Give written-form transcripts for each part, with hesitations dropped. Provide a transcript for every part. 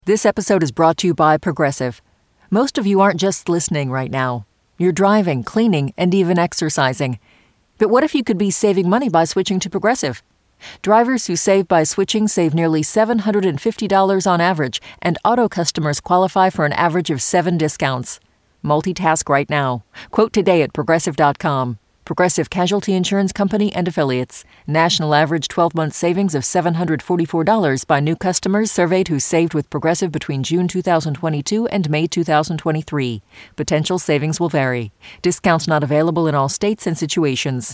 This episode is brought to you by Progressive. Most of you aren't just listening right now. You're driving, cleaning, and even exercising. But what if you could be saving money by switching to Progressive? Drivers who save by switching save nearly $750 on average, and auto customers qualify for an average of 7 discounts. Multitask right now. Quote today at Progressive.com. Progressive Casualty Insurance Company and Affiliates. National average 12-month savings of $744 by new customers surveyed who saved with Progressive between June 2022 and May 2023. Potential savings will vary. Discounts not available in all states and situations.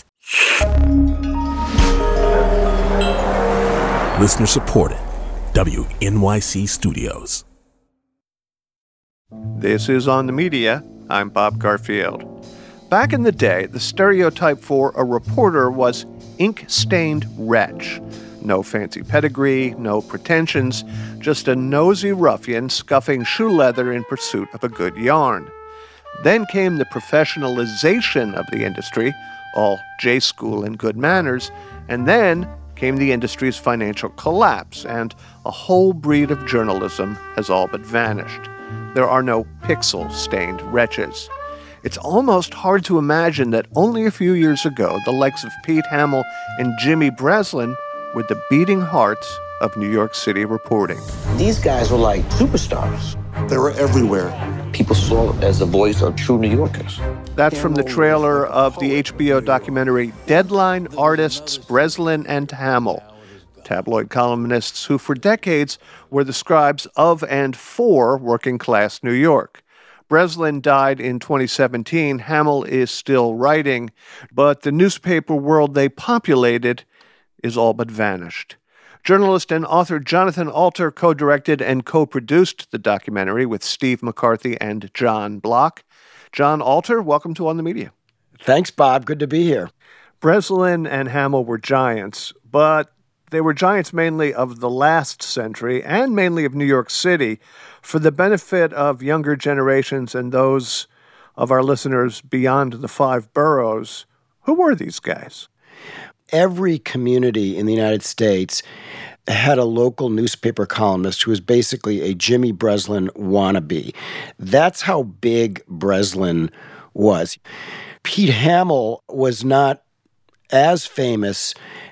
Listener supported. WNYC Studios. This is On the Media. I'm Bob Garfield. Back in the day, the stereotype for a reporter was ink-stained wretch. No fancy pedigree, no pretensions, just a nosy ruffian scuffing shoe leather in pursuit of a good yarn. Then came the professionalization of the industry, all J-school and good manners, and then came the industry's financial collapse, and a whole breed of journalism has all but vanished. There are no pixel-stained wretches. It's almost hard to imagine that only a few years ago, the likes of Pete Hamill and Jimmy Breslin were the beating hearts of New York City reporting. These guys were like superstars. They were everywhere. People saw it as the voice of true New Yorkers. That's from the trailer of the HBO documentary Deadline Artists Breslin and Hamill, tabloid columnists who for decades were the scribes of and for working-class New York. Breslin died in 2017. Hamill is still writing, but the newspaper world they populated is all but vanished. Journalist and author Jonathan Alter co-directed and co-produced the documentary with Steve McCarthy and John Block. John Alter, welcome to On the Media. Thanks, Bob. Good to be here. Breslin and Hamill were giants, but they were giants mainly of the last century and mainly of New York City. For the benefit of younger generations and those of our listeners beyond the 5 boroughs, who were these guys? Every community in the United States had a local newspaper columnist who was basically a Jimmy Breslin wannabe. That's how big Breslin was. Pete Hamill was not as famous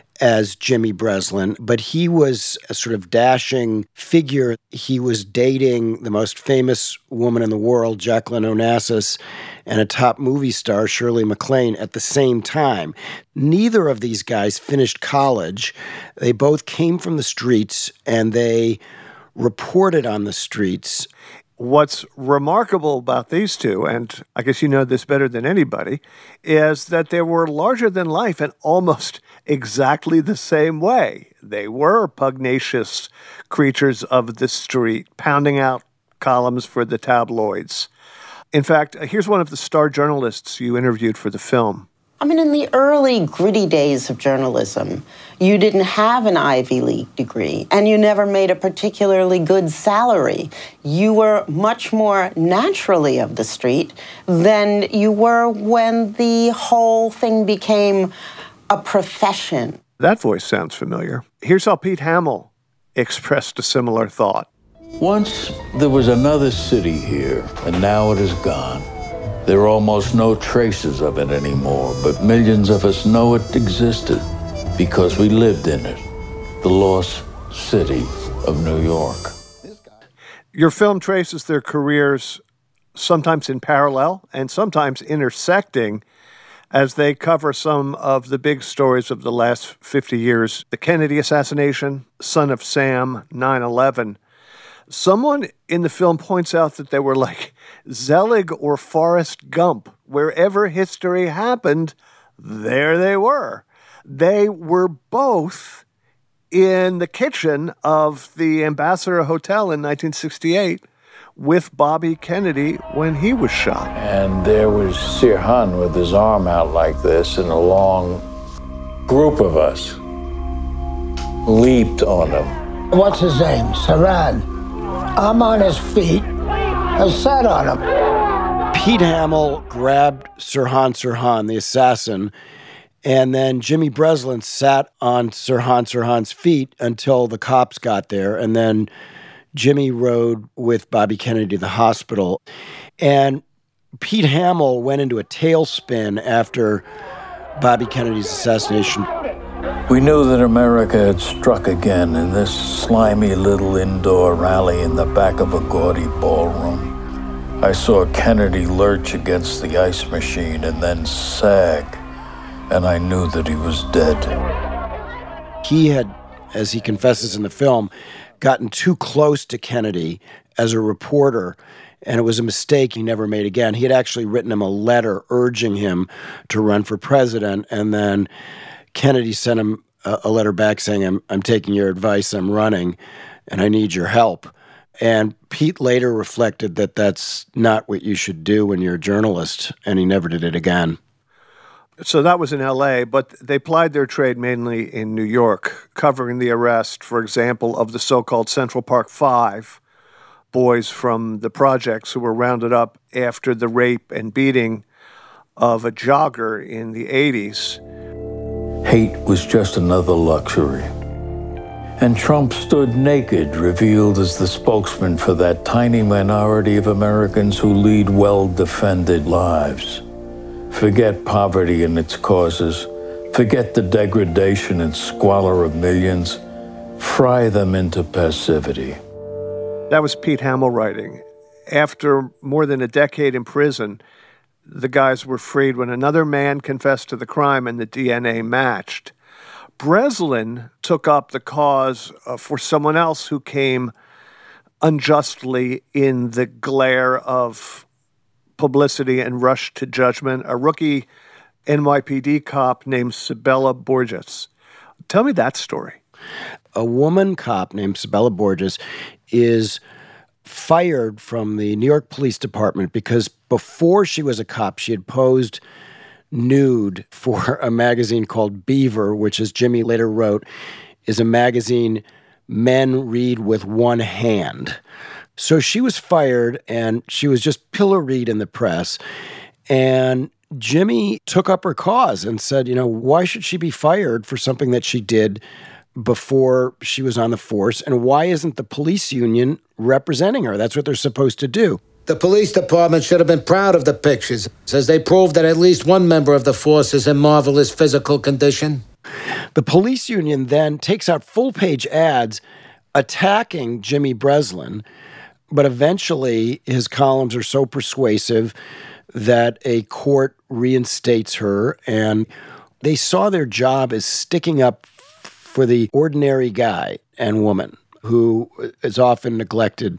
as Jimmy Breslin, but he was a sort of dashing figure. He was dating the most famous woman in the world, Jacqueline Onassis, and a top movie star, Shirley MacLaine, at the same time. Neither of these guys finished college. They both came from the streets, and they reported on the streets. What's remarkable about these two, and I guess you know this better than anybody, is that they were larger than life in almost exactly the same way. They were pugnacious creatures of the street, pounding out columns for the tabloids. In fact, here's one of the star journalists you interviewed for the film. I mean, in the early gritty days of journalism, you didn't have an Ivy League degree, and you never made a particularly good salary. You were much more naturally of the street than you were when the whole thing became a profession. That voice sounds familiar. Here's how Pete Hamill expressed a similar thought. Once there was another city here, and now it is gone. There are almost no traces of it anymore, but millions of us know it existed because we lived in it. The lost city of New York. Your film traces their careers sometimes in parallel and sometimes intersecting as they cover some of the big stories of the last 50 years. The Kennedy assassination, Son of Sam, 9/11. Someone in the film points out that they were like Zelig or Forrest Gump. Wherever history happened, there they were. They were both in the kitchen of the Ambassador Hotel in 1968 with Bobby Kennedy when he was shot. And there was Sirhan with his arm out like this, and a long group of us leaped on him. What's his name? Sirhan. I'm on his feet. I sat on him. Pete Hamill grabbed Sirhan, the assassin, and then Jimmy Breslin sat on Sirhan's feet until the cops got there, and then Jimmy rode with Bobby Kennedy to the hospital. And Pete Hamill went into a tailspin after Bobby Kennedy's assassination. We knew that America had struck again in this slimy little indoor rally in the back of a gaudy ballroom. I saw Kennedy lurch against the ice machine and then sag, and I knew that he was dead. He had, as he confesses in the film, gotten too close to Kennedy as a reporter, and it was a mistake he never made again. He had actually written him a letter urging him to run for president, and then Kennedy sent him a letter back saying, I'm taking your advice, I'm running, and I need your help. And Pete later reflected that that's not what you should do when you're a journalist, and he never did it again. So that was in L.A., but they plied their trade mainly in New York, covering the arrest, for example, of the so-called Central Park Five, boys from the projects who were rounded up after the rape and beating of a jogger in the 80s. Hate was just another luxury. And Trump stood naked, revealed as the spokesman for that tiny minority of Americans who lead well-defended lives. Forget poverty and its causes. Forget the degradation and squalor of millions. Fry them into passivity. That was Pete Hamill writing. After more than a decade in prison, the guys were freed when another man confessed to the crime and the DNA matched. Breslin took up the cause for someone else who came unjustly in the glare of publicity and rushed to judgment, a rookie NYPD cop named Sabella Borges. Tell me that story. A woman cop named Sabella Borges is fired from the New York Police Department because before she was a cop, she had posed nude for a magazine called Beaver, which, as Jimmy later wrote, is a magazine men read with one hand. So she was fired, and she was just pilloried in the press. And Jimmy took up her cause and said, why should she be fired for something that she did before she was on the force? And why isn't the police union representing her? That's what they're supposed to do. The police department should have been proud of the pictures, as they proved that at least one member of the force is in marvelous physical condition. The police union then takes out full-page ads attacking Jimmy Breslin, but eventually his columns are so persuasive that a court reinstates her, and they saw their job as sticking up for the ordinary guy and woman who is often neglected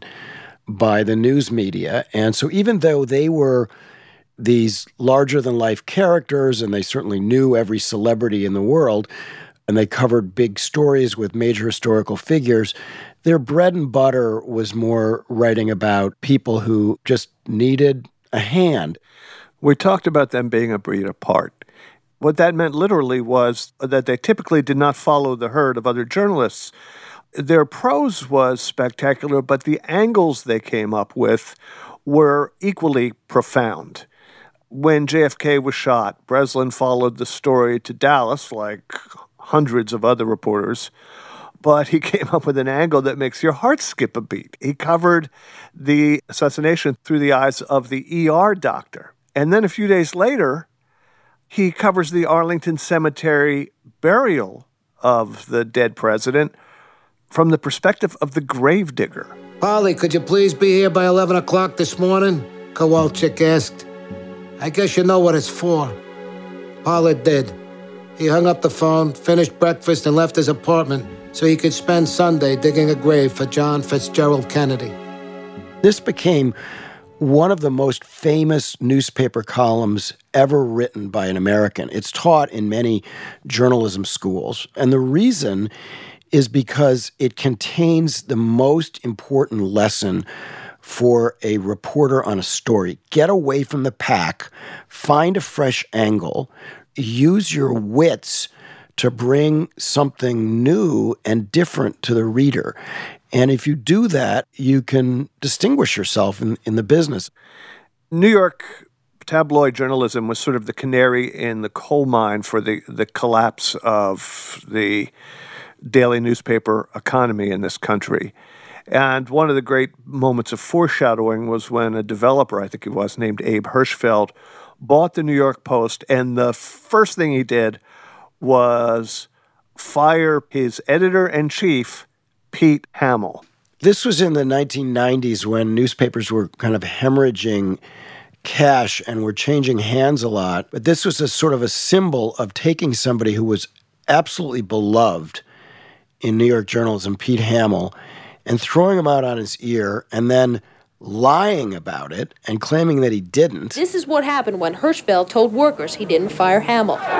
by the news media. And so even though they were these larger-than-life characters, and they certainly knew every celebrity in the world, and they covered big stories with major historical figures, their bread and butter was more writing about people who just needed a hand. We talked about them being a breed apart. What that meant literally was that they typically did not follow the herd of other journalists. Their prose was spectacular, but the angles they came up with were equally profound. When JFK was shot, Breslin followed the story to Dallas, like hundreds of other reporters, but he came up with an angle that makes your heart skip a beat. He covered the assassination through the eyes of the ER doctor. And then a few days later, he covers the Arlington Cemetery burial of the dead president from the perspective of the gravedigger. Polly, could you please be here by 11 o'clock this morning? Kowalczyk asked. I guess you know what it's for. Pollard did. He hung up the phone, finished breakfast, and left his apartment so he could spend Sunday digging a grave for John Fitzgerald Kennedy. This became one of the most famous newspaper columns ever written by an American. It's taught in many journalism schools. And the reason is because it contains the most important lesson for a reporter on a story. Get away from the pack, find a fresh angle, use your wits to bring something new and different to the reader. And if you do that, you can distinguish yourself in the business. New York tabloid journalism was sort of the canary in the coal mine for the collapse of the daily newspaper economy in this country. And one of the great moments of foreshadowing was when a developer, I think he was, named Abe Hirschfeld, bought the New York Post, and the first thing he did was fire his editor-in-chief, Pete Hamill. This was in the 1990s when newspapers were kind of hemorrhaging cash and were changing hands a lot. But this was a sort of a symbol of taking somebody who was absolutely beloved in New York journalism, Pete Hamill, and throwing him out on his ear and then lying about it and claiming that he didn't. This is what happened when Hirschfeld told workers he didn't fire Hamill. You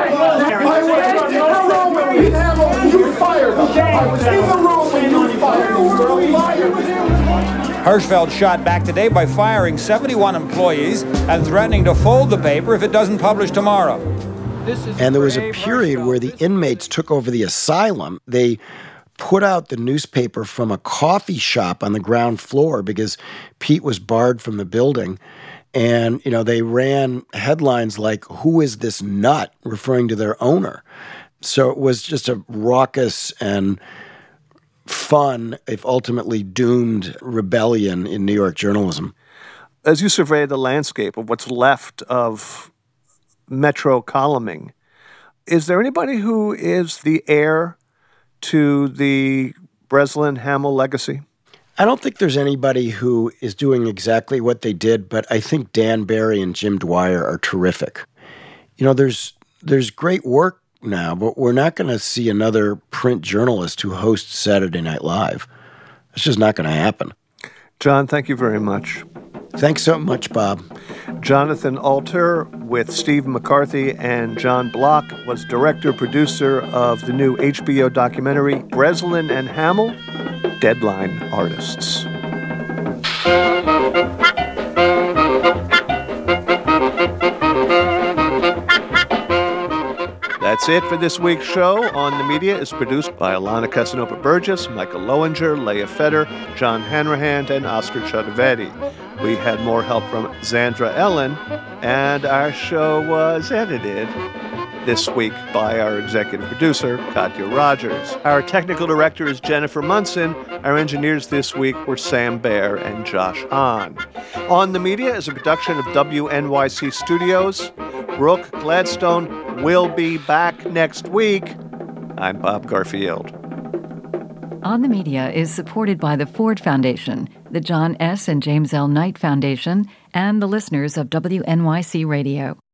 fired him. I was in the room when you fired him. You're a liar. Hirschfeld shot back today by firing 71 employees and threatening to fold the paper if it doesn't publish tomorrow. And there was a period where the inmates took over the asylum. They put out the newspaper from a coffee shop on the ground floor because Pete was barred from the building. And, they ran headlines like, "Who is this nut?" referring to their owner. So it was just a raucous and fun, if ultimately doomed, rebellion in New York journalism. As you survey the landscape of what's left of Metro columning, is there anybody who is the heir to the Breslin-Hamill legacy? I don't think there's anybody who is doing exactly what they did, but I think Dan Barry and Jim Dwyer are terrific. There's great work now, but we're not going to see another print journalist who hosts Saturday Night Live. It's just not going to happen. John, thank you very much. Thanks so much, Bob. Jonathan Alter, with Steve McCarthy and John Block, was director-producer of the new HBO documentary Breslin and Hamill, Deadline Artists. That's it for this week's show. On the Media is produced by Alana Casanova-Burgess, Michael Lowinger, Leah Fetter, John Hanrahan, and Oscar Chodovetti. We had more help from Zandra Ellen, and our show was edited this week by our executive producer, Katya Rogers. Our technical director is Jennifer Munson. Our engineers this week were Sam Baer and Josh Hahn. On the Media is a production of WNYC Studios. Brooke Gladstone will be back next week. I'm Bob Garfield. On the Media is supported by the Ford Foundation, the John S. and James L. Knight Foundation, and the listeners of WNYC Radio.